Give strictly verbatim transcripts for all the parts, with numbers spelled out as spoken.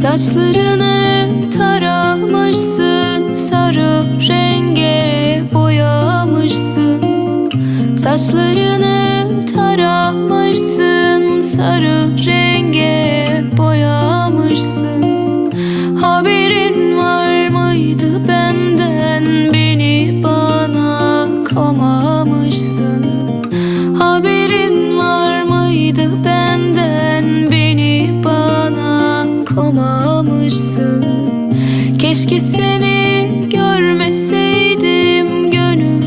Saçlarını taramışsın, sarı renge boyamışsın. Saçlarını taramışsın, sarı renge boyamışsın. Haberin var mıydı benden, beni bana komamışsın? Haberin var mıydı benden, beni bana komamışsın? Keşke seni görmeseydim, gönül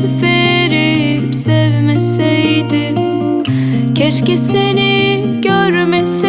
verip sevmeseydim. Keşke seni görmeseydim,